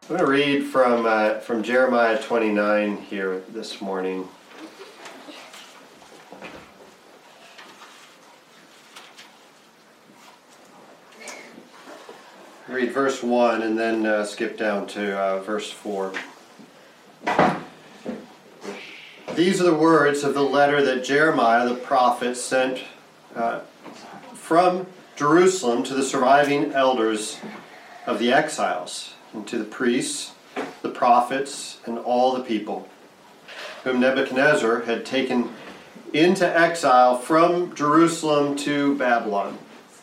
I'm going to read from Jeremiah 29 here this morning. Read verse 1 and then skip down to verse 4. These are the words of the letter that Jeremiah the prophet sent from Jerusalem to the surviving elders of the exiles, and to the priests, the prophets, and all the people, whom Nebuchadnezzar had taken into exile from Jerusalem to Babylon.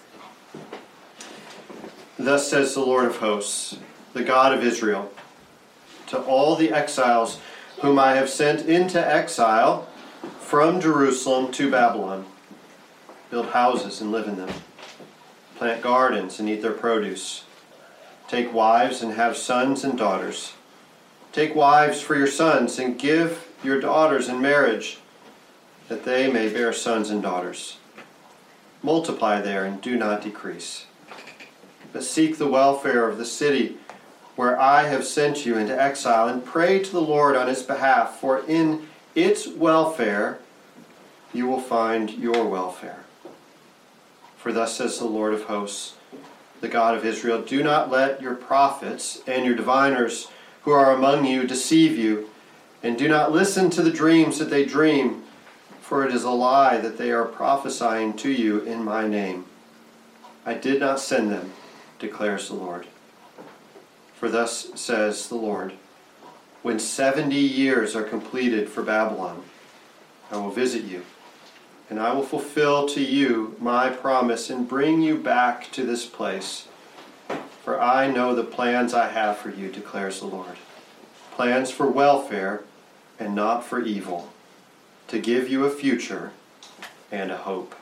Thus says the Lord of hosts, the God of Israel, to all the exiles whom I have sent into exile from Jerusalem to Babylon: build houses and live in them, plant gardens and eat their produce, take wives and have sons and daughters. Take wives for your sons and give your daughters in marriage, that they may bear sons and daughters. Multiply there and do not decrease. But seek the welfare of the city where I have sent you into exile, and pray to the Lord on its behalf, for in its welfare you will find your welfare. For thus says the Lord of hosts, the God of Israel, do not let your prophets and your diviners who are among you deceive you, and do not listen to the dreams that they dream, for it is a lie that they are prophesying to you in my name. I did not send them, declares the Lord. For thus says the Lord, when 70 years are completed for Babylon, I will visit you, and I will fulfill to you my promise and bring you back to this place. For I know the plans I have for you, declares the Lord. Plans for welfare and not for evil, to give you a future and a hope.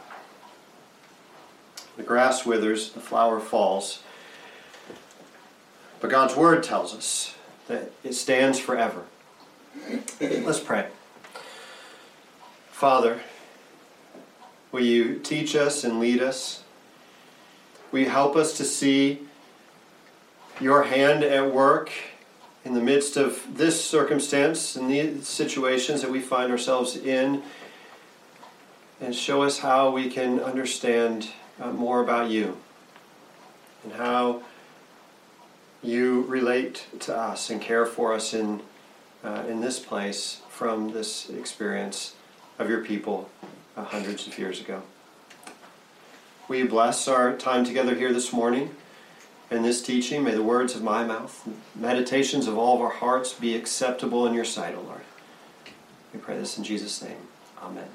The grass withers, the flower falls, but God's word tells us that it stands forever. Let's pray. Father, will you teach us and lead us? Will you help us to see your hand at work in the midst of this circumstance and these situations that we find ourselves in, and show us how we can understand more about you and how you relate to us and care for us in this place from this experience of your people hundreds of years ago. Will you bless our time together here this morning and this teaching? May the words of my mouth, meditations of all of our hearts be acceptable in your sight, O Lord. We pray this in Jesus' name. Amen.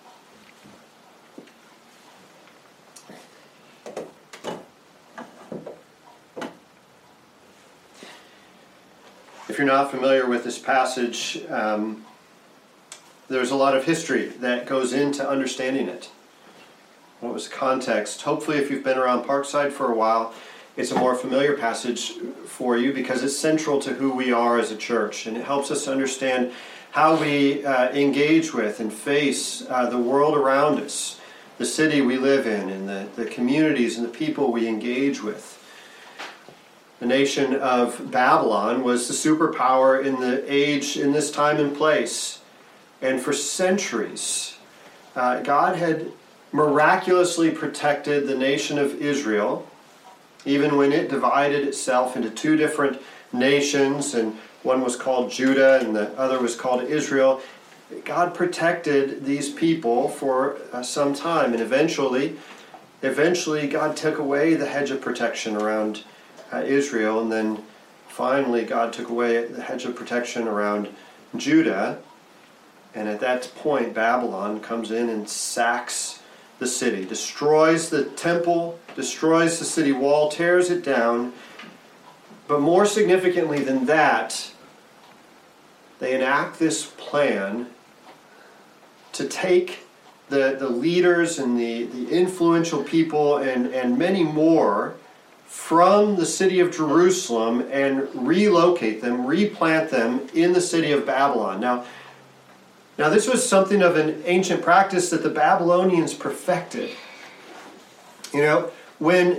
If you're not familiar with this passage, there's a lot of history that goes into understanding it. What was the context? Hopefully, if you've been around Parkside for a while, it's a more familiar passage for you because it's central to who we are as a church, and it helps us understand how we engage with and face the world around us, the city we live in, and the communities and the people we engage with. The nation of Babylon was the superpower in the age, in this time and place. And for centuries, God had miraculously protected the nation of Israel, even when it divided itself into two different nations, and one was called Judah and the other was called Israel. God protected these people for some time, and eventually God took away the hedge of protection around Israel, and then finally God took away the hedge of protection around Judah, and at that point Babylon comes in and sacks the city, destroys the temple, destroys the city wall, tears it down, but more significantly than that, they enact this plan to take the leaders and the influential people and many more from the city of Jerusalem and relocate them, replant them in the city of Babylon. Now this was something of an ancient practice that the Babylonians perfected. You know, when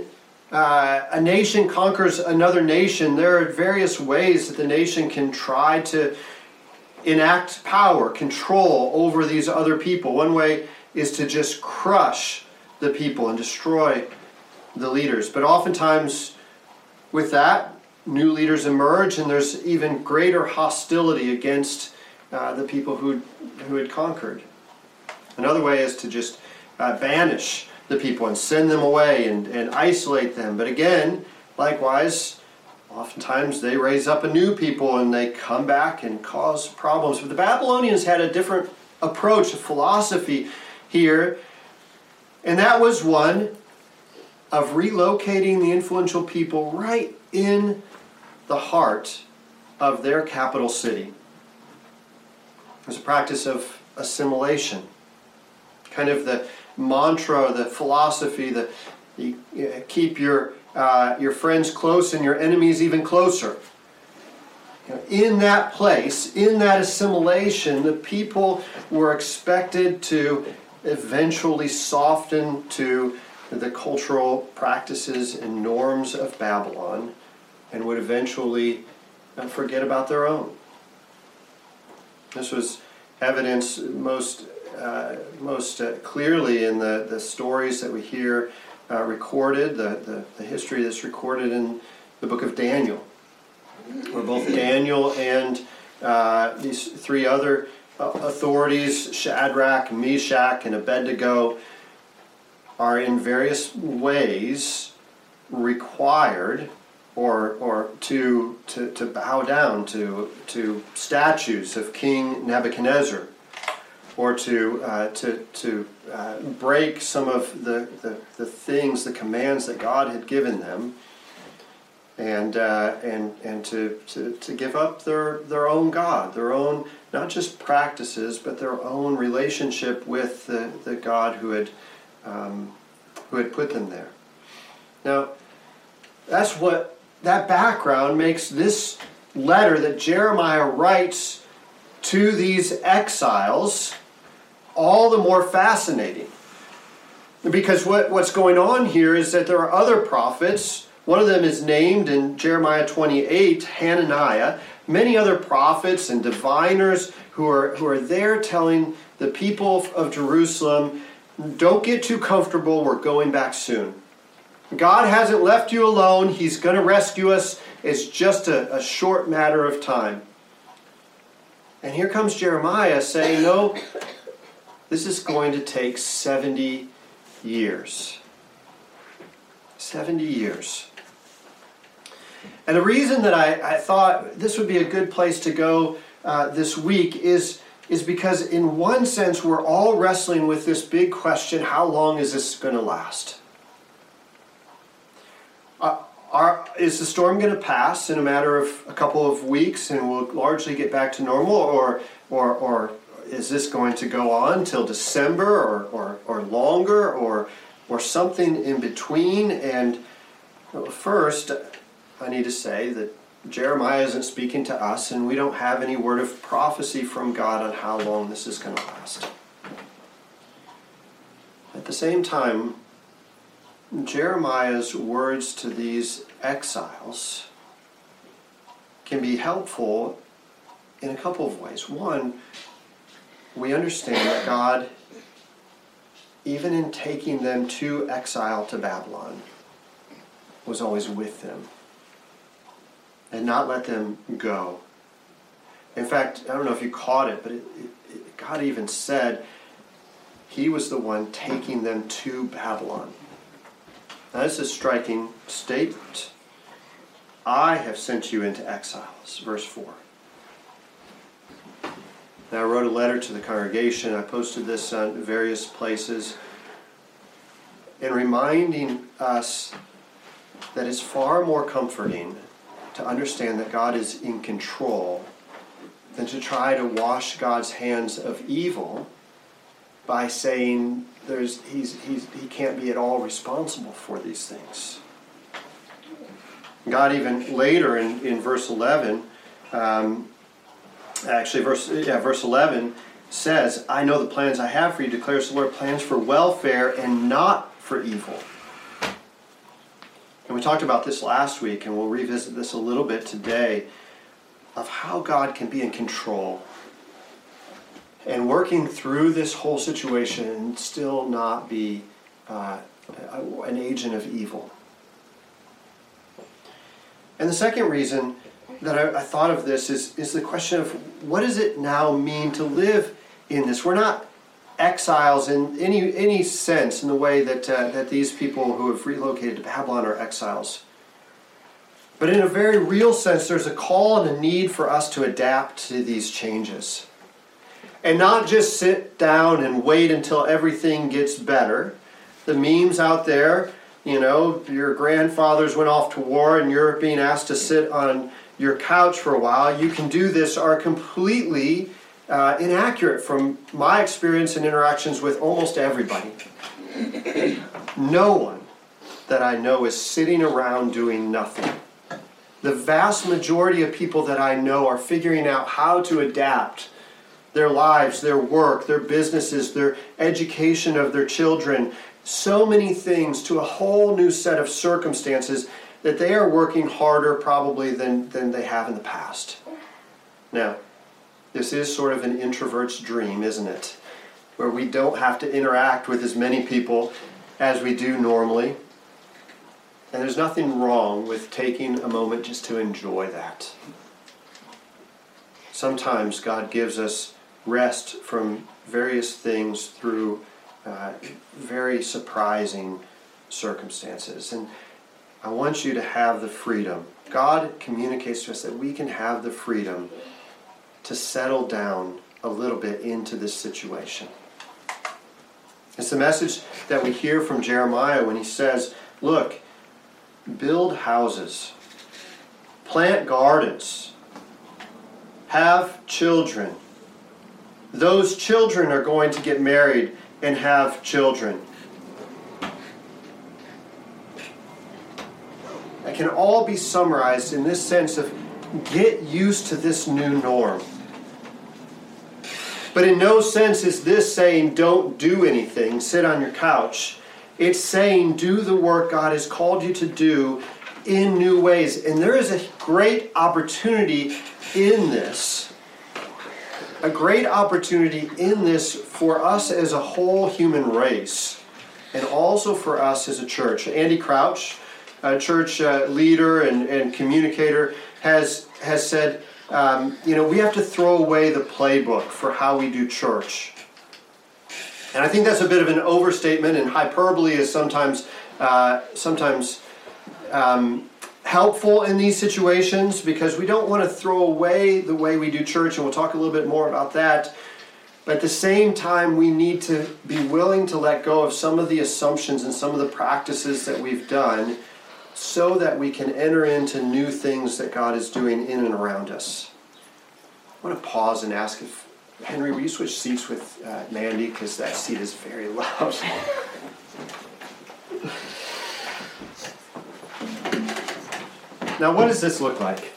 a nation conquers another nation, there are various ways that the nation can try to enact power, control over these other people. One way is to just crush the people and destroy the leaders. But oftentimes with that, new leaders emerge, and there's even greater hostility against the people who had conquered. Another way is to just banish the people and send them away and isolate them. But again, likewise, oftentimes they raise up a new people and they come back and cause problems. But the Babylonians had a different approach, a philosophy here, and that was one of relocating the influential people right in the heart of their capital city. It was a practice of assimilation. Kind of the mantra, the philosophy that you keep your friends close and your enemies even closer. In that place, in that assimilation, the people were expected to eventually soften to the cultural practices and norms of Babylon and would eventually forget about their own. This was evidenced most clearly in the stories that we hear recorded, the history that's recorded in the book of Daniel, where both Daniel and these three other authorities, Shadrach, Meshach, and Abednego, are in various ways required or to bow down to statues of King Nebuchadnezzar, or to break some of the things, the commands that God had given them, and to give up their own God, their own not just practices, but their own relationship with the God who had put them there. Now, that background makes this letter that Jeremiah writes to these exiles all the more fascinating. Because what's going on here is that there are other prophets. One of them is named in Jeremiah 28, Hananiah. Many other prophets and diviners who are there telling the people of Jerusalem, don't get too comfortable, we're going back soon. God hasn't left you alone. He's going to rescue us. It's just a short matter of time. And here comes Jeremiah saying, no, this is going to take 70 years. 70 years. And the reason that I thought this would be a good place to go this week is because in one sense we're all wrestling with this big question, how long is this going to last? Is the storm going to pass in a matter of a couple of weeks and we'll largely get back to normal, or is this going to go on till December or longer or something in between? And first, I need to say that Jeremiah isn't speaking to us, and we don't have any word of prophecy from God on how long this is going to last. At the same time, Jeremiah's words to these exiles can be helpful in a couple of ways. One, we understand that God, even in taking them to exile to Babylon, was always with them and not let them go. In fact, I don't know if you caught it, but God even said He was the one taking them to Babylon. Now, this is a striking statement. I have sent you into exiles, verse 4. Now, I wrote a letter to the congregation. I posted this on various places, and reminding us that it's far more comforting to understand that God is in control than to try to wash God's hands of evil by saying he can't be at all responsible for these things. God even later in verse 11, verse 11 says, I know the plans I have for you, declares the Lord, plans for welfare and not for evil. And we talked about this last week, and we'll revisit this a little bit today, of how God can be in control and working through this whole situation and still not be an agent of evil. And the second reason that I thought of this is the question of, what does it now mean to live in this? We're not exiles in any sense, in the way that these people who have relocated to Babylon are exiles. But in a very real sense, there's a call and a need for us to adapt to these changes. And not just sit down and wait until everything gets better. The memes out there, your grandfathers went off to war and you're being asked to sit on your couch for a while. You can do this, are completely inaccurate from my experience and interactions with almost everybody. No one that I know is sitting around doing nothing. The vast majority of people that I know are figuring out how to adapt their lives, their work, their businesses, their education of their children, so many things to a whole new set of circumstances that they are working harder probably than they have in the past. Now, this is sort of an introvert's dream, isn't it? Where we don't have to interact with as many people as we do normally. And there's nothing wrong with taking a moment just to enjoy that. Sometimes God gives us rest from various things through very surprising circumstances. And I want you to have the freedom. God communicates to us that we can have the freedom to settle down a little bit into this situation. It's the message that we hear from Jeremiah when he says, look, build houses, plant gardens, have children. Those children are going to get married and have children. That can all be summarized in this sense of get used to this new norm. But in no sense is this saying don't do anything, sit on your couch. It's saying do the work God has called you to do in new ways. And there is a great opportunity in this. A great opportunity in this for us as a whole human race. And also for us as a church. Andy Crouch, a church leader and communicator, has said, we have to throw away the playbook for how we do church. And I think that's a bit of an overstatement, and hyperbole is sometimes helpful in these situations, because we don't want to throw away the way we do church, and we'll talk a little bit more about that. But at the same time, we need to be willing to let go of some of the assumptions and some of the practices that we've done so that we can enter into new things that God is doing in and around us. I want to pause and ask if, Henry, will you switch seats with Mandy, because that seat is very loud. Now, what does this look like?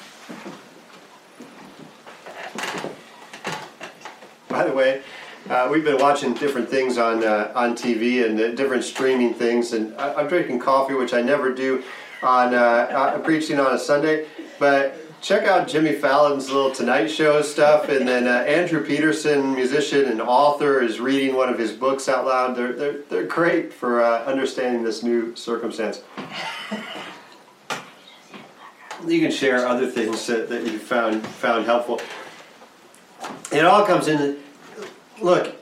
By the way, we've been watching different things on TV and different streaming things, and I'm drinking coffee, which I never do on preaching on a Sunday, but check out Jimmy Fallon's little Tonight Show stuff, and then Andrew Peterson, musician and author, is reading one of his books out loud. They're great for understanding this new circumstance. You can share other things that you found helpful. It all comes in. Look,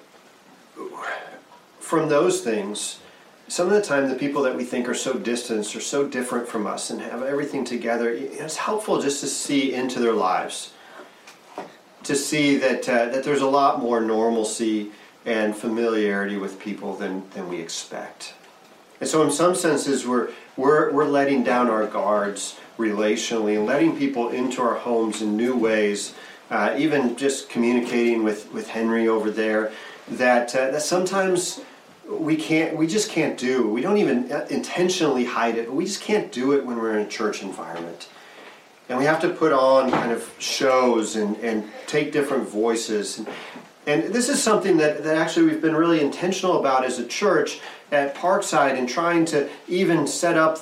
from those things, some of the time the people that we think are so distant or so different from us and have everything together, it's helpful just to see into their lives, to see that there's a lot more normalcy and familiarity with people than we expect. And so in some senses we're letting down our guards relationally and letting people into our homes in new ways, even just communicating with Henry over there, that sometimes we just can't do. We don't even intentionally hide it, but we just can't do it when we're in a church environment. And we have to put on kind of shows and take different voices. And this is something that actually we've been really intentional about as a church at Parkside, and trying to even set up the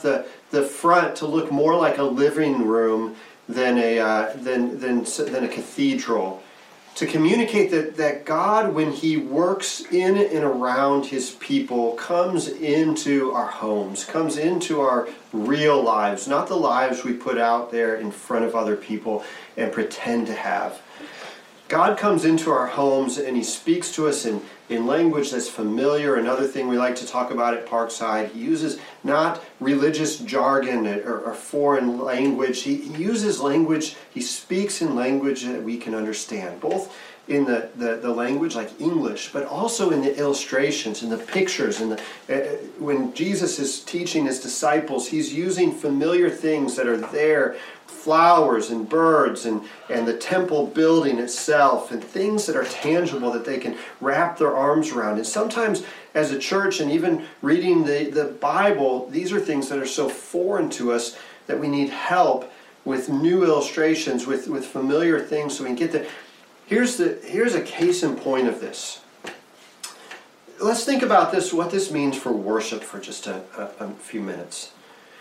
the front to look more like a living room than a cathedral. To communicate that God, when he works in and around his people, comes into our homes, comes into our real lives, not the lives we put out there in front of other people and pretend to have. God comes into our homes and he speaks to us in language that's familiar. Another thing we like to talk about at Parkside, he uses not religious jargon or foreign language. He uses language, he speaks in language that we can understand, both in the language like English, but also in the illustrations, in the pictures. When Jesus is teaching his disciples, he's using familiar things that are there, flowers and birds and the temple building itself, and things that are tangible that they can wrap their arms around. And sometimes as a church, and even reading the Bible, these are things that are so foreign to us that we need help with new illustrations, with familiar things so we can get there. Here's a case in point of this. Let's think about this, what this means for worship for just a few minutes.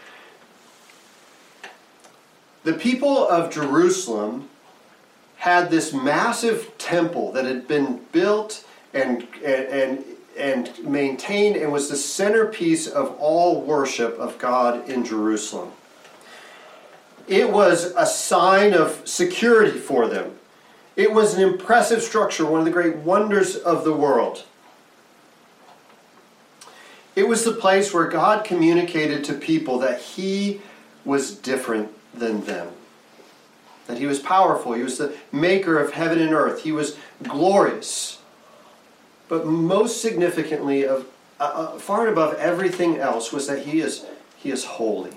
The people of Jerusalem had this massive temple that had been built and maintained and was the centerpiece of all worship of God in Jerusalem. It was a sign of security for them. It was an impressive structure, one of the great wonders of the world. It was the place where God communicated to people that he was different than them. That he was powerful. He was the maker of heaven and earth. He was glorious. But most significantly, far and above everything else, was that he is holy.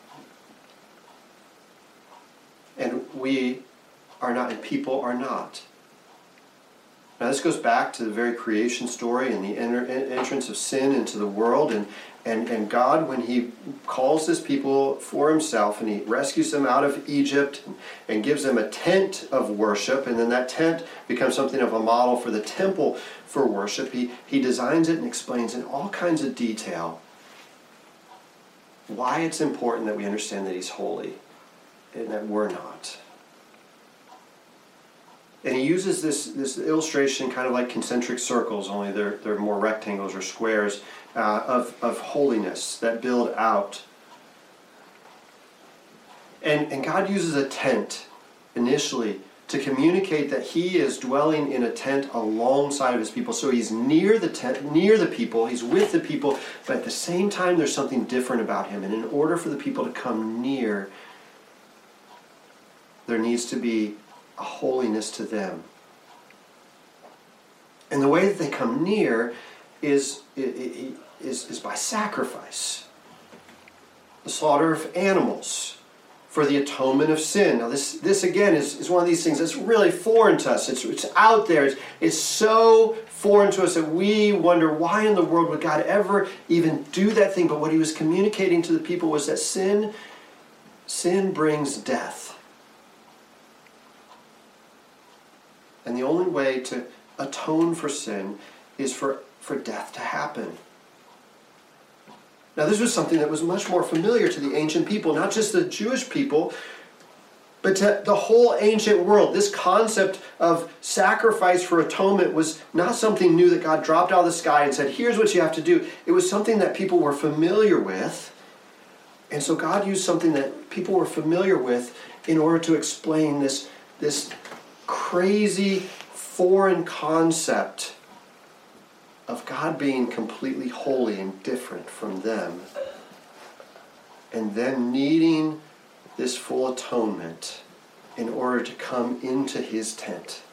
And we are not, and people are not. Now this goes back to the very creation story and the entrance of sin into the world, and God, when he calls his people for himself and he rescues them out of Egypt and gives them a tent of worship, and then that tent becomes something of a model for the temple for worship, he designs it and explains in all kinds of detail why it's important that we understand that he's holy and that we're not. And he uses this illustration kind of like concentric circles, only they're more rectangles or squares of holiness that build out. And God uses a tent initially to communicate that he is dwelling in a tent alongside of his people. So he's near the tent, near the people, he's with the people, but at the same time there's something different about him. And in order for the people to come near, there needs to be a holiness to them. And the way that they come near is by sacrifice. The slaughter of animals for the atonement of sin. Now this again is one of these things that's really foreign to us. It's out there. It's so foreign to us that we wonder, why in the world would God ever even do that thing? But what he was communicating to the people was that sin brings death. And the only way to atone for sin is for death to happen. Now this was something that was much more familiar to the ancient people, not just the Jewish people, but to the whole ancient world. This concept of sacrifice for atonement was not something new that God dropped out of the sky and said, here's what you have to do. It was something that people were familiar with. And so God used something that people were familiar with in order to explain this crazy foreign concept of God being completely holy and different from them, and then needing this full atonement in order to come into his tent.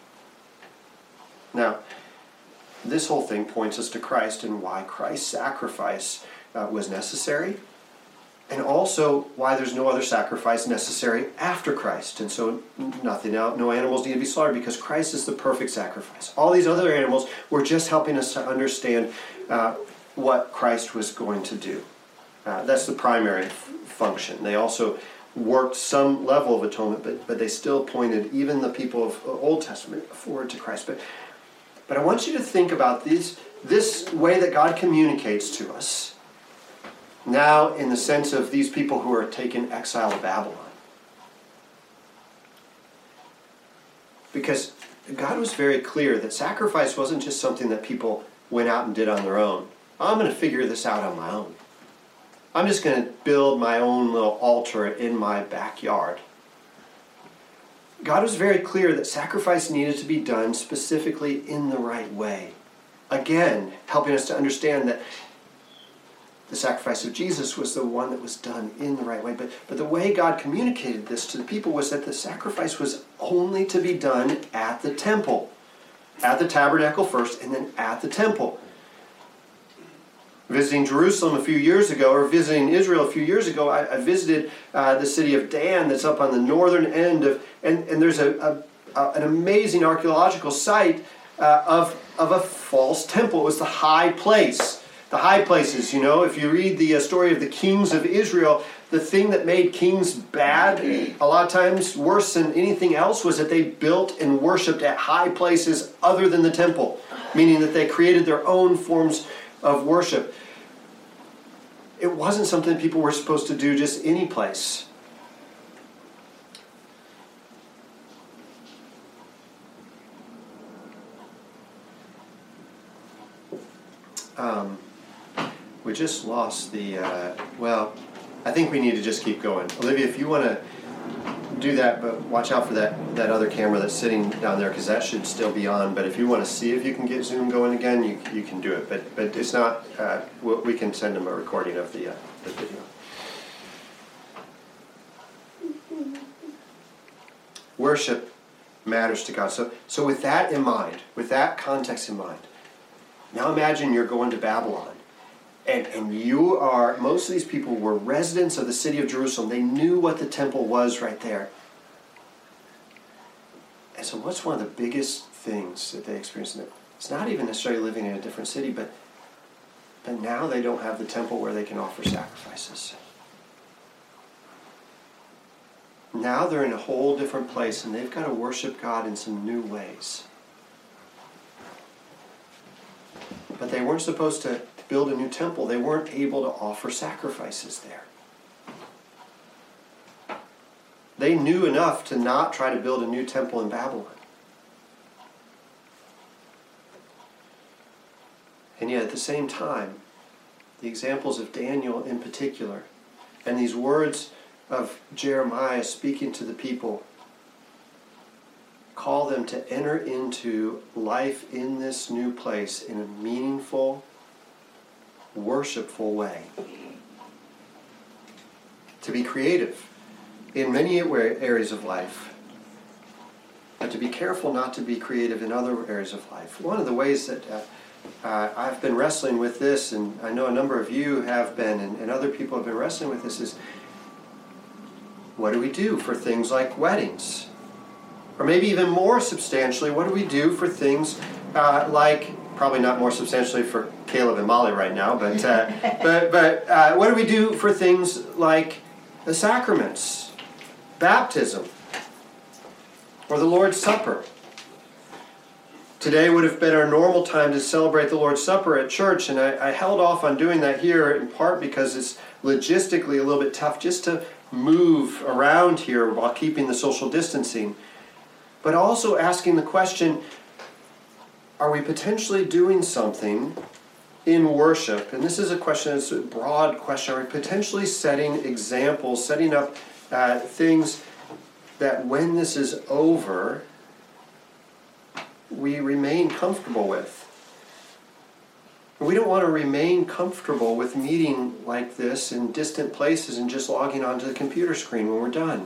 Now, this whole thing points us to Christ and why Christ's sacrifice was necessary, and also why there's no other sacrifice necessary after Christ. And so no animals need to be slaughtered because Christ is the perfect sacrifice. All these other animals were just helping us to understand what Christ was going to do. That's the primary function. They also worked some level of atonement, but they still pointed, even the people of Old Testament, forward to Christ. But I want you to think about this way that God communicates to us. Now in the sense of these people who are taken exile to Babylon. Because God was very clear that sacrifice wasn't just something that people went out and did on their own. I'm going to figure this out on my own. I'm just going to build my own little altar in my backyard. God was very clear that sacrifice needed to be done specifically in the right way. Again, helping us to understand that the sacrifice of Jesus was the one that was done in the right way. But the way God communicated this to the people was that the sacrifice was only to be done at the temple. At the tabernacle first, and then at the temple. Visiting Jerusalem a few years ago, or visiting Israel a few years ago, I visited the city of Dan that's up on the northern end of, and there's an amazing archaeological site of a false temple. It was the high place. The high places, if you read the story of the kings of Israel, the thing that made kings bad, a lot of times worse than anything else, was that they built and worshipped at high places other than the temple, meaning that they created their own forms of worship. It wasn't something people were supposed to do just any place. We just lost the, I think we need to just keep going. Olivia, if you want to do that, but watch out for that other camera that's sitting down there, because that should still be on. But if you want to see if you can get Zoom going again, you can do it. But it's not, we can send them a recording of the video. Worship matters to God. So with that in mind, with that context in mind, now imagine you're going to Babylon. And you are, most of these people were residents of the city of Jerusalem. They knew what the temple was right there. And so what's one of the biggest things that they experienced? It's not even necessarily living in a different city, but now they don't have the temple where they can offer sacrifices. Now they're in a whole different place, and they've got to worship God in some new ways. But they weren't supposed to build a new temple. They weren't able to offer sacrifices there. They knew enough to not try to build a new temple in Babylon. And yet at the same time, the examples of Daniel in particular, and these words of Jeremiah speaking to the people, call them to enter into life in this new place in a meaningful, worshipful way. To be creative in many areas of life, but to be careful not to be creative in other areas of life. One of the ways that I've been wrestling with this, and I know a number of you have been, and other people have been wrestling with this, is what do we do for things like weddings? Or maybe even more substantially, what do we do for things like, probably not more substantially for Caleb and Molly right now, but what do we do for things like the sacraments, baptism, or the Lord's Supper? Today would have been our normal time to celebrate the Lord's Supper at church, and I held off on doing that here in part because it's logistically a little bit tough just to move around here while keeping the social distancing. But also asking the question, are we potentially doing something in worship? And this is a question, it's a broad question. Are we potentially setting examples, setting up things that when this is over, we remain comfortable with? We don't want to remain comfortable with meeting like this in distant places and just logging onto the computer screen when we're done.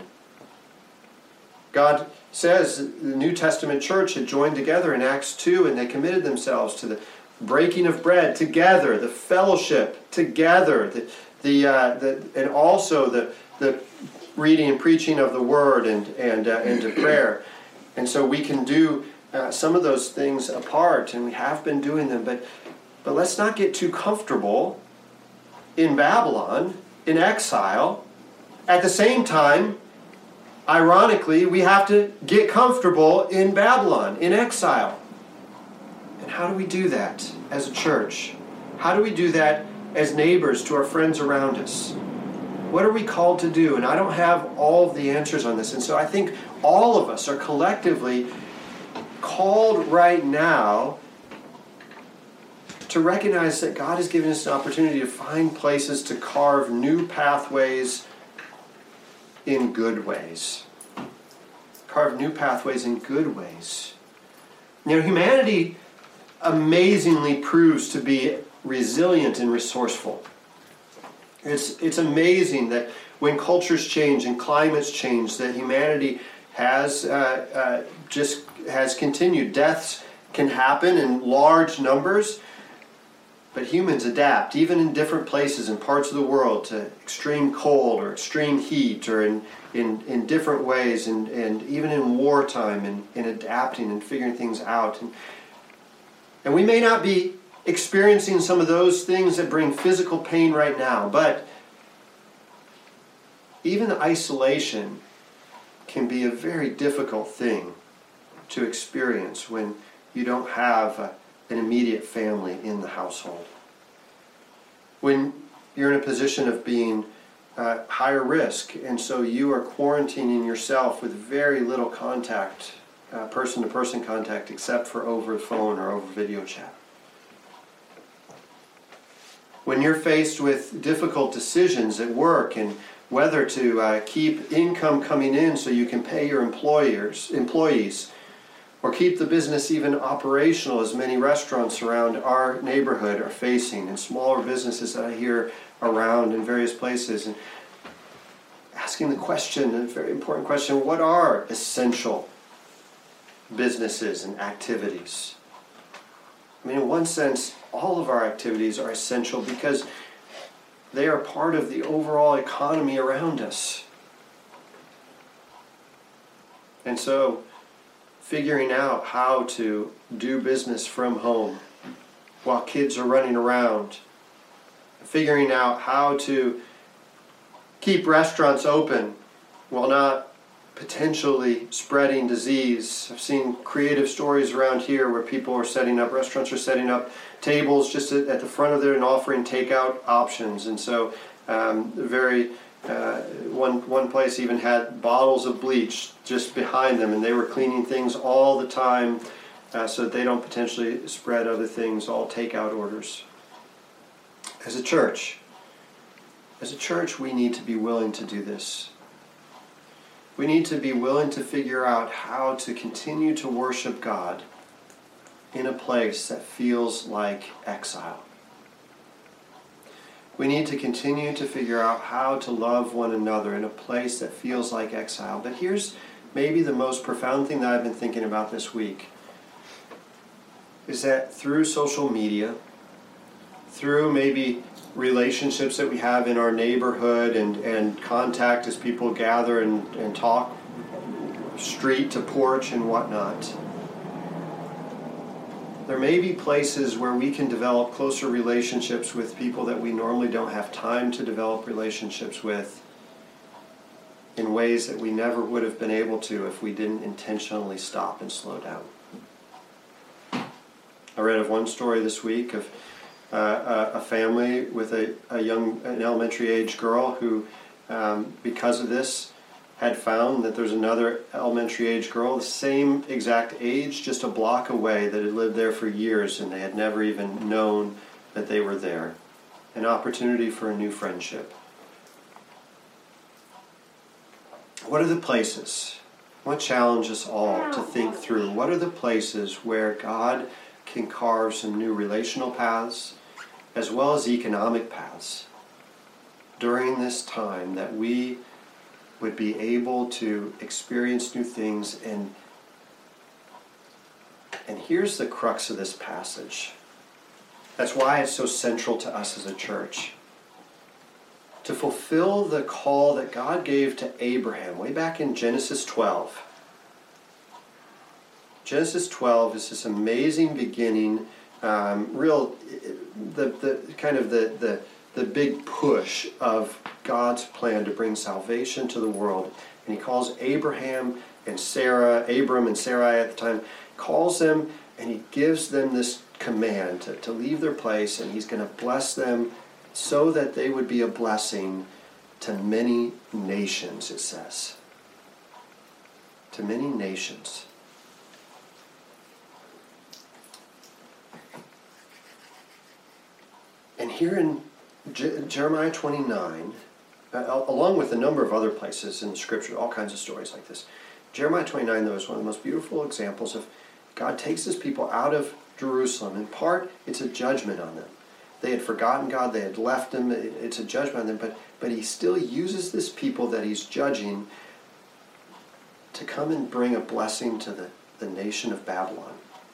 God says the New Testament church had joined together in Acts 2, and they committed themselves to the breaking of bread together, the fellowship together, and also the reading and preaching of the Word and to prayer. And so we can do some of those things apart, and we have been doing them, but let's not get too comfortable in Babylon, in exile. At the same time, ironically, we have to get comfortable in Babylon, in exile. And how do we do that as a church? How do we do that as neighbors to our friends around us? What are we called to do? And I don't have all of the answers on this. And so I think all of us are collectively called right now to recognize that God has given us an opportunity to find places to carve new pathways in good ways. Carve new pathways in good ways. You know, humanity amazingly proves to be resilient and resourceful. It's amazing that when cultures change and climates change, that humanity has continued. Deaths can happen in large numbers, but humans adapt, even in different places and parts of the world, to extreme cold or extreme heat, or in different ways, and even in wartime, in adapting and figuring things out. And we may not be experiencing some of those things that bring physical pain right now, but even isolation can be a very difficult thing to experience when you don't have an immediate family in the household. When you're in a position of being higher risk, and so you are quarantining yourself with very little contact, person-to-person contact, except for over the phone or over video chat. When you're faced with difficult decisions at work and whether to keep income coming in so you can pay your employees, or keep the business even operational, as many restaurants around our neighborhood are facing, and smaller businesses that I hear around in various places. And asking the question, a very important question, what are essential businesses and activities? I mean, in one sense, all of our activities are essential because they are part of the overall economy around us. And so, figuring out how to do business from home while kids are running around, figuring out how to keep restaurants open while not potentially spreading disease. I've seen creative stories around here where restaurants are setting up tables just at the front of there and offering takeout options. And so one place even had bottles of bleach just behind them, and they were cleaning things all the time so that they don't potentially spread other things, all takeout orders. As a church, we need to be willing to do this. We need to be willing to figure out how to continue to worship God in a place that feels like exile. We need to continue to figure out how to love one another in a place that feels like exile. But here's maybe the most profound thing that I've been thinking about this week, is that through social media, through maybe relationships that we have in our neighborhood and contact as people gather and talk street to porch and whatnot, there may be places where we can develop closer relationships with people that we normally don't have time to develop relationships with in ways that we never would have been able to if we didn't intentionally stop and slow down. I read of one story this week of a family with an elementary age girl who, because of this, had found that there's another elementary age girl, the same exact age, just a block away, that had lived there for years, and they had never even known that they were there. An opportunity for a new friendship. What are the places? I want to challenge us all to think through. What are the places where God can carve some new relational paths as well as economic paths during this time, that we would be able to experience new things? And here's the crux of this passage. That's why it's so central to us as a church. To fulfill the call that God gave to Abraham way back in Genesis 12. Genesis 12 is this amazing beginning, the big push of God's plan to bring salvation to the world. And he calls Abraham and Abram and Sarai at the time, calls them, and he gives them this command to leave their place, and he's going to bless them so that they would be a blessing to many nations, it says. To many nations. And here in Jeremiah 29, along with a number of other places in the Scripture, all kinds of stories like this, Jeremiah 29, though, is one of the most beautiful examples of God takes his people out of Jerusalem. In part, it's a judgment on them. They had forgotten God, they had left him, it's a judgment on them, but he still uses this people that he's judging to come and bring a blessing to the nation of Babylon.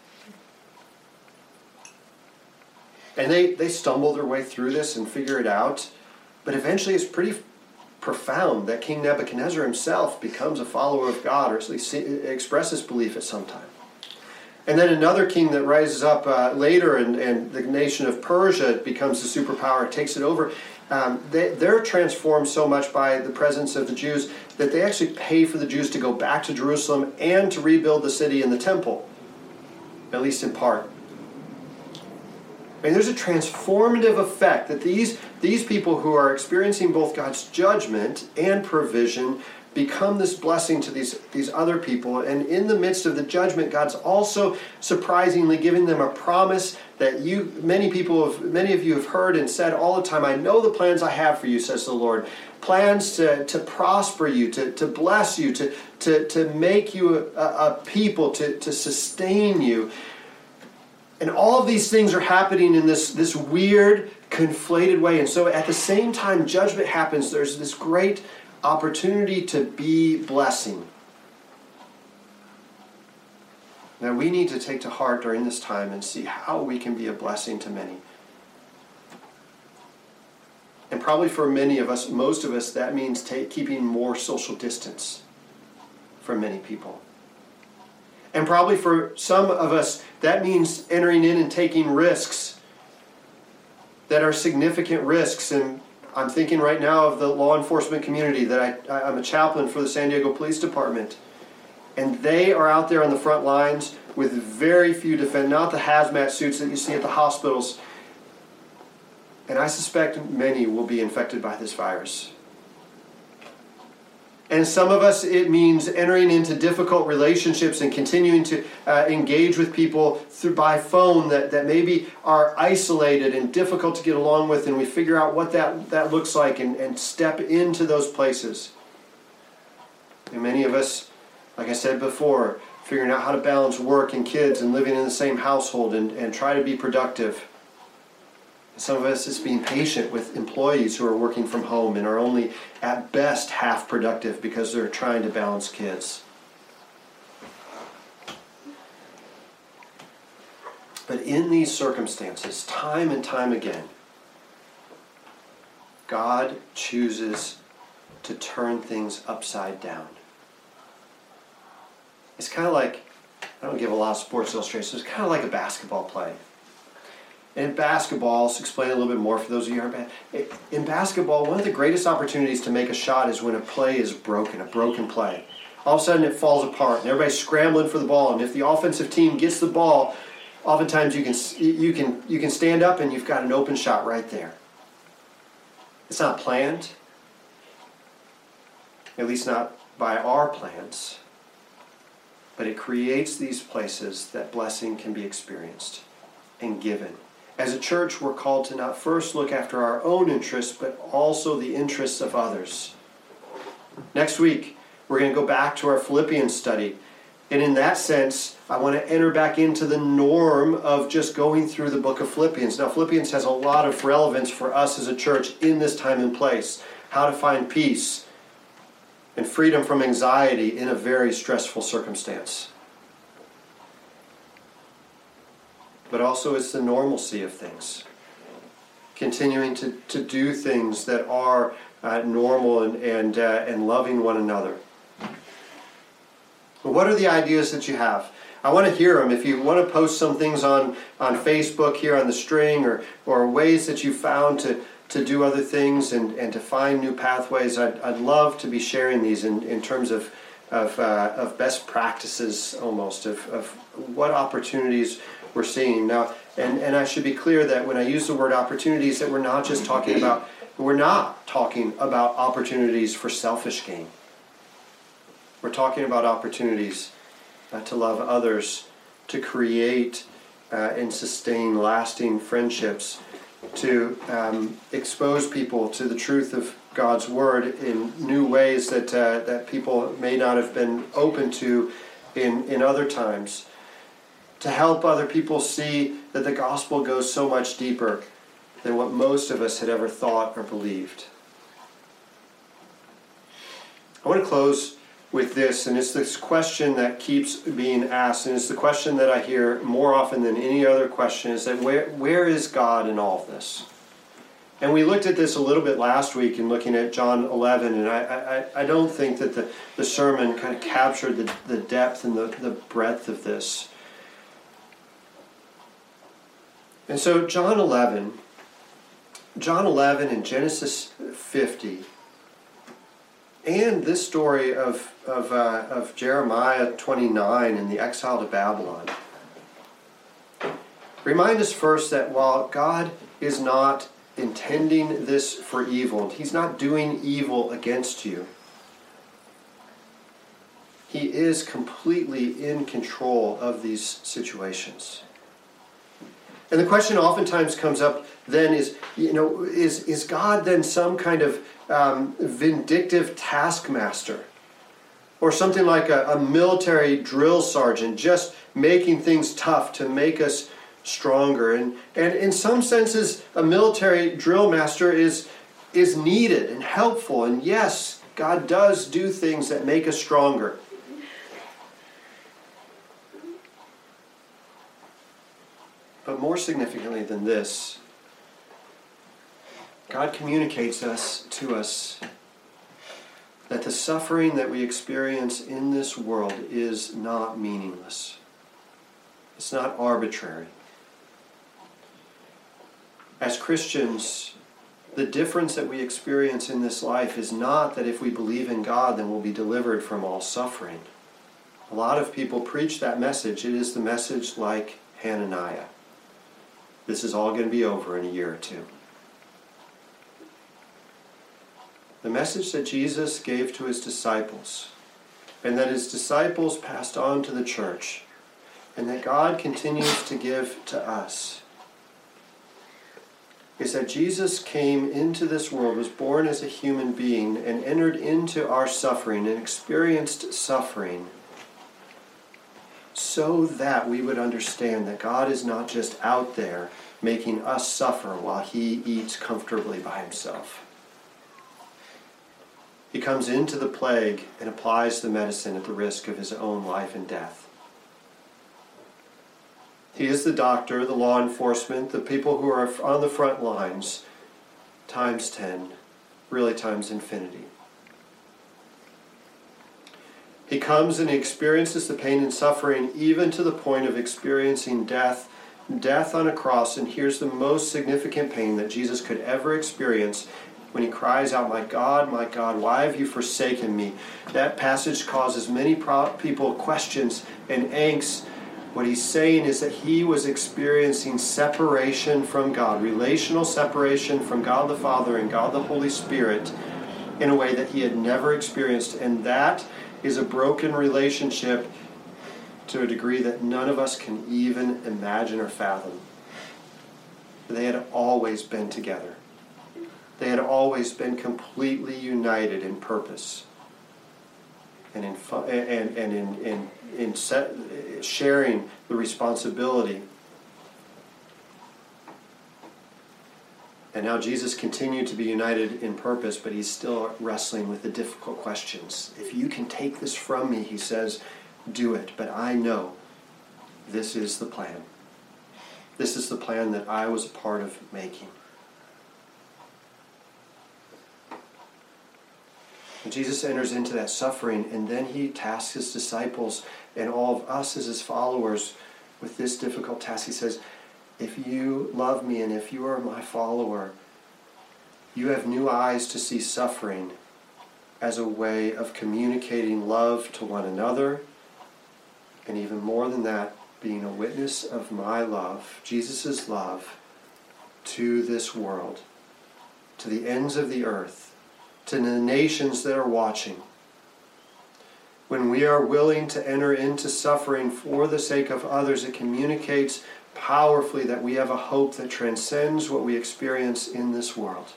And they stumble their way through this and figure it out, but eventually it's pretty profound that King Nebuchadnezzar himself becomes a follower of God, or at least expresses belief at some time. And then another king that rises up later, and the nation of Persia becomes the superpower, takes it over. They're transformed so much by the presence of the Jews that they actually pay for the Jews to go back to Jerusalem and to rebuild the city and the temple, at least in part. And there's a transformative effect that these people who are experiencing both God's judgment and provision become this blessing to these other people. And in the midst of the judgment, God's also surprisingly giving them a promise that many of you have heard and said all the time, I know the plans I have for you, says the Lord. Plans to prosper you, to bless you, to make you a people, to sustain you. And all of these things are happening in this weird, conflated way. And so at the same time judgment happens, there's this great opportunity to be blessing. Now we need to take to heart during this time and see how we can be a blessing to many. And probably for many of us, most of us, that means keeping more social distance from many people. And probably for some of us, that means entering in and taking risks that are significant risks. And I'm thinking right now of the law enforcement community that I'm a chaplain for the San Diego Police Department. And they are out there on the front lines with very few not the hazmat suits that you see at the hospitals. And I suspect many will be infected by this virus. And some of us, it means entering into difficult relationships and continuing to engage with people by phone that maybe are isolated and difficult to get along with, and we figure out what that looks like and step into those places. And many of us, like I said before, figuring out how to balance work and kids and living in the same household and try to be productive. Some of us, it's being patient with employees who are working from home and are only at best half productive because they're trying to balance kids. But in these circumstances, time and time again, God chooses to turn things upside down. It's kind of like, I don't give a lot of sports illustrations, it's kind of like a basketball play. And in basketball, I'll explain a little bit more for those of you who aren't bad. In basketball, one of the greatest opportunities to make a shot is when a play is broken, a broken play. All of a sudden it falls apart and everybody's scrambling for the ball. And if the offensive team gets the ball, oftentimes you can stand up and you've got an open shot right there. It's not planned, at least not by our plans, but it creates these places that blessing can be experienced and given. As a church, we're called to not first look after our own interests, but also the interests of others. Next week, we're going to go back to our Philippians study. And in that sense, I want to enter back into the norm of just going through the book of Philippians. Now, Philippians has a lot of relevance for us as a church in this time and place. How to find peace and freedom from anxiety in a very stressful circumstance. But also it's the normalcy of things. Continuing to do things that are normal and loving one another. But what are the ideas that you have? I want to hear them. If you want to post some things on Facebook here on the string, or ways that you found to do other things and to find new pathways, I'd love to be sharing these in terms of best practices almost, of what opportunities we're seeing. Now, And I should be clear that when I use the word opportunities, that we're not talking about opportunities for selfish gain. We're talking about opportunities to love others, to create and sustain lasting friendships, to expose people to the truth of God's Word in new ways that people may not have been open to in other times, to help other people see that the gospel goes so much deeper than what most of us had ever thought or believed. I want to close with this, and it's this question that keeps being asked, and it's the question that I hear more often than any other question, is that where is God in all of this? And we looked at this a little bit last week in looking at John 11, and I don't think that the sermon kind of captured the depth and the breadth of this. And so John 11 and Genesis 50, and this story of Jeremiah 29 and the exile to Babylon remind us first that while God is not intending this for evil, He's not doing evil against you, He is completely in control of these situations. And the question oftentimes comes up then is God then some kind of vindictive taskmaster, or something like a military drill sergeant, just making things tough to make us stronger? And in some senses, a military drill master is needed and helpful. And yes, God does do things that make us stronger. But more significantly than this, God communicates to us that the suffering that we experience in this world is not meaningless. It's not arbitrary. As Christians, the difference that we experience in this life is not that if we believe in God, then we'll be delivered from all suffering. A lot of people preach that message. It is the message like Hananiah. This is all going to be over in a year or two. The message that Jesus gave to His disciples, and that His disciples passed on to the church, and that God continues to give to us, is that Jesus came into this world, was born as a human being, and entered into our suffering and experienced suffering, so that we would understand that God is not just out there making us suffer while He eats comfortably by Himself. He comes into the plague and applies the medicine at the risk of His own life and death. He is the doctor, the law enforcement, the people who are on the front lines, times 10, really times infinity. He comes and He experiences the pain and suffering, even to the point of experiencing death on a cross. And here's the most significant pain that Jesus could ever experience, when He cries out, my God, why have you forsaken me?" That passage causes many people questions and angst. What He's saying is that He was experiencing separation from God, relational separation from God the Father and God the Holy Spirit, in a way that He had never experienced. And that is a broken relationship to a degree that none of us can even imagine or fathom. They had always been together. They had always been completely united in purpose and in sharing the responsibility. And now Jesus continued to be united in purpose, but He's still wrestling with the difficult questions. If you can take this from me, He says, do it. But I know this is the plan. This is the plan that I was a part of making. And Jesus enters into that suffering, and then He tasks His disciples and all of us as His followers with this difficult task. He says, if you love me and if you are my follower, you have new eyes to see suffering as a way of communicating love to one another, and even more than that, being a witness of my love, Jesus' love, to this world, to the ends of the earth, to the nations that are watching. When we are willing to enter into suffering for the sake of others, it communicates powerfully that we have a hope that transcends what we experience in this world.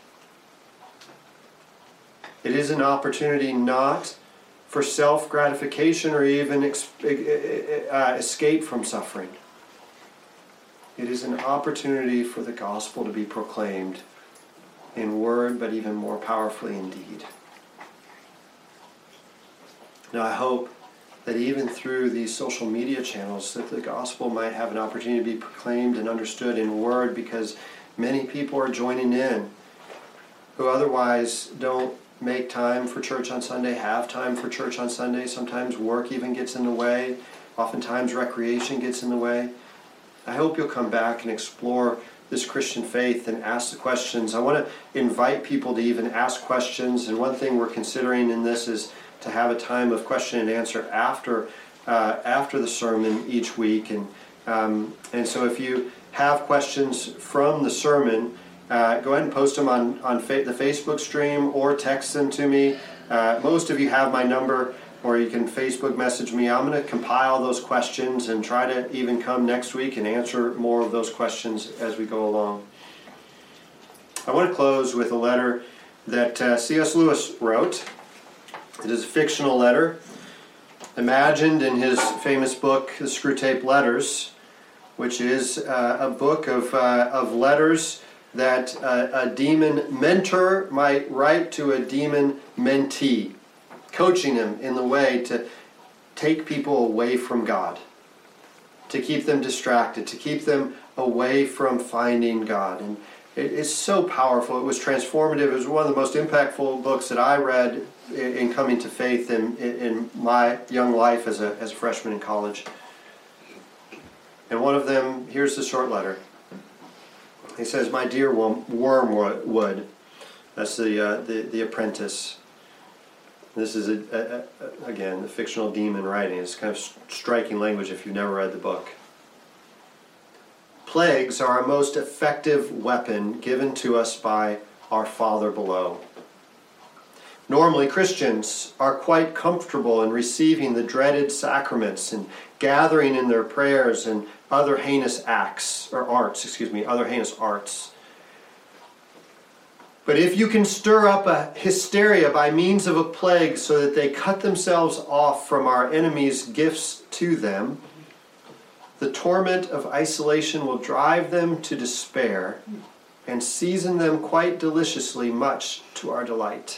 It is an opportunity not for self-gratification or even escape from suffering. It is an opportunity for the gospel to be proclaimed in word, but even more powerfully in deed. Now, I hope that even through these social media channels, that the gospel might have an opportunity to be proclaimed and understood in word, because many people are joining in who otherwise don't make time for church on Sunday, have time for church on Sunday. Sometimes work even gets in the way. Oftentimes recreation gets in the way. I hope you'll come back and explore this Christian faith and ask the questions. I want to invite people to even ask questions, and one thing we're considering in this is to have a time of question and answer after the sermon each week. And so if you have questions from the sermon, go ahead and post them on the Facebook stream or text them to me. Most of you have my number, or you can Facebook message me. I'm going to compile those questions and try to even come next week and answer more of those questions as we go along. I want to close with a letter that C.S. Lewis wrote. It is a fictional letter, imagined in his famous book, The Screwtape Letters, which is a book of letters that a demon mentor might write to a demon mentee, coaching him in the way to take people away from God, to keep them distracted, to keep them away from finding God. And it's so powerful. It was transformative. It was one of the most impactful books that I read in coming to faith in my young life as a freshman in college. And one of them, here's the short letter. He says, "My dear Wormwood," that's the apprentice. This is, again, the fictional demon writing. It's kind of striking language if you've never read the book. "Plagues are a most effective weapon given to us by our Father below. Normally, Christians are quite comfortable in receiving the dreaded sacraments and gathering in their prayers and other heinous arts. But if you can stir up a hysteria by means of a plague so that they cut themselves off from our enemies' gifts to them, the torment of isolation will drive them to despair and season them quite deliciously, much to our delight.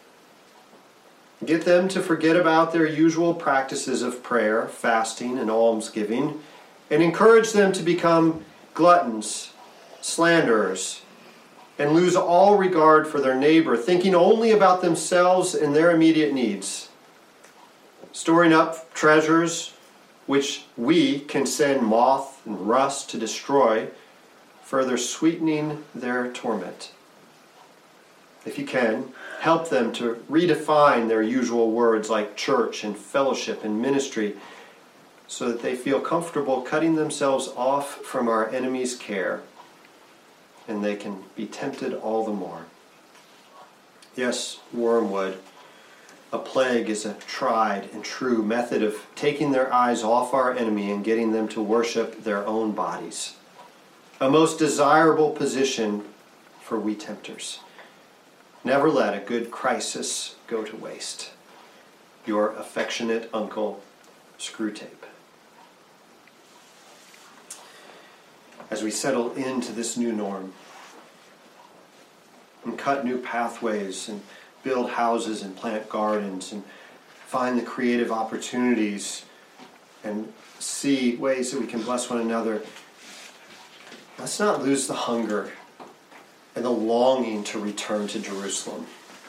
Get them to forget about their usual practices of prayer, fasting, and almsgiving, and encourage them to become gluttons, slanderers, and lose all regard for their neighbor, thinking only about themselves and their immediate needs, storing up treasures which we can send moth and rust to destroy, further sweetening their torment. If you can, help them to redefine their usual words like church and fellowship and ministry, so that they feel comfortable cutting themselves off from our enemy's care, and they can be tempted all the more. Yes, Wormwood, a plague is a tried and true method of taking their eyes off our enemy and getting them to worship their own bodies. A most desirable position for we tempters. Never let a good crisis go to waste. Your affectionate uncle, Screwtape." As we settle into this new norm and cut new pathways and build houses and plant gardens and find the creative opportunities and see ways that we can bless one another, let's not lose the hunger and the longing to return to Jerusalem.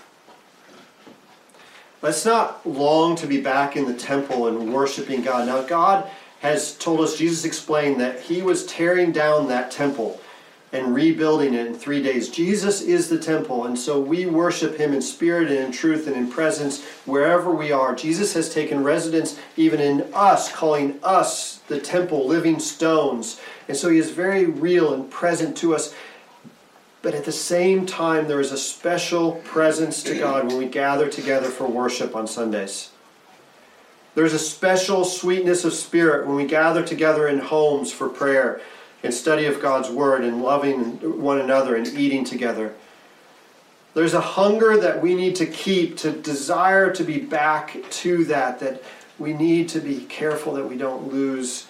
Let's not long to be back in the temple and worshiping God. Now, God has told us, Jesus explained that he was tearing down that temple and rebuilding it in 3 days. Jesus is the temple, and so we worship him in spirit and in truth and in presence wherever we are. Jesus has taken residence even in us, calling us the temple, living stones. And so he is very real and present to us. But at the same time, there is a special presence to God when we gather together for worship on Sundays. There's a special sweetness of spirit when we gather together in homes for prayer and study of God's Word and loving one another and eating together. There's a hunger that we need to keep, to desire to be back to that we need to be careful that we don't lose,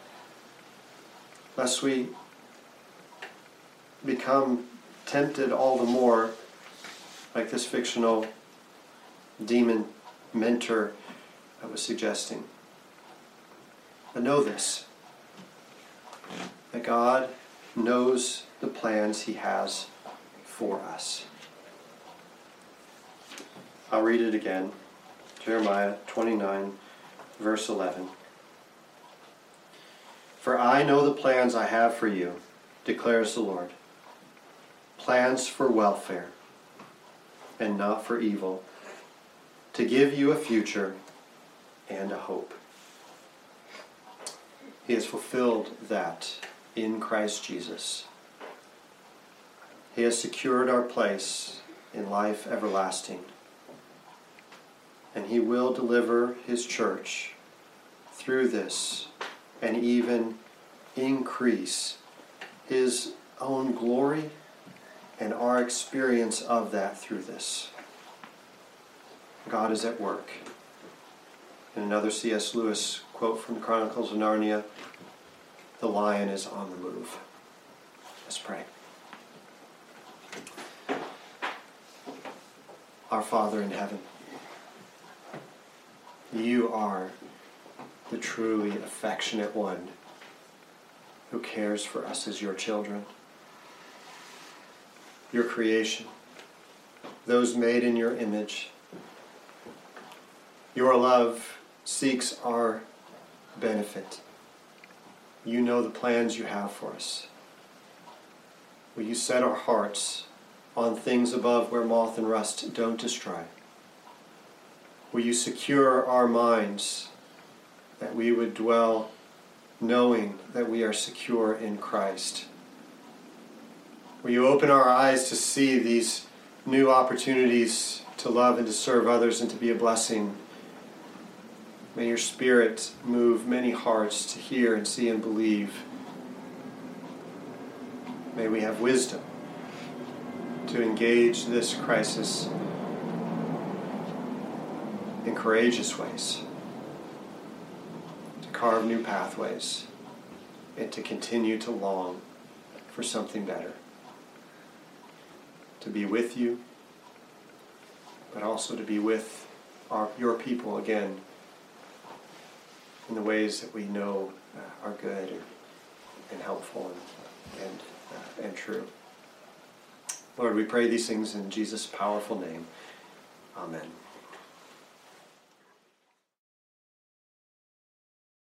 lest we become tempted all the more, like this fictional demon mentor I was suggesting. But know this, that God knows the plans he has for us. I'll read it again. Jeremiah 29, verse 11. For I know the plans I have for you, declares the Lord. Plans for welfare and not for evil, to give you a future and a hope. He has fulfilled that in Christ Jesus. He has secured our place in life everlasting. And he will deliver his church through this and even increase his own glory and our experience of that through this. God is at work. In another C.S. Lewis quote from the Chronicles of Narnia, the lion is on the move. Let's pray. Our Father in heaven, you are the truly affectionate one who cares for us as your children. Your creation, those made in your image. Your love seeks our benefit. You know the plans you have for us. Will you set our hearts on things above where moth and rust don't destroy? Will you secure our minds that we would dwell knowing that we are secure in Christ? Will you open our eyes to see these new opportunities to love and to serve others and to be a blessing? May your Spirit move many hearts to hear and see and believe. May we have wisdom to engage this crisis in courageous ways, to carve new pathways, and to continue to long for something better. To be with you, but also to be with your people again in the ways that we know are good and helpful and true. Lord, we pray these things in Jesus' powerful name. Amen.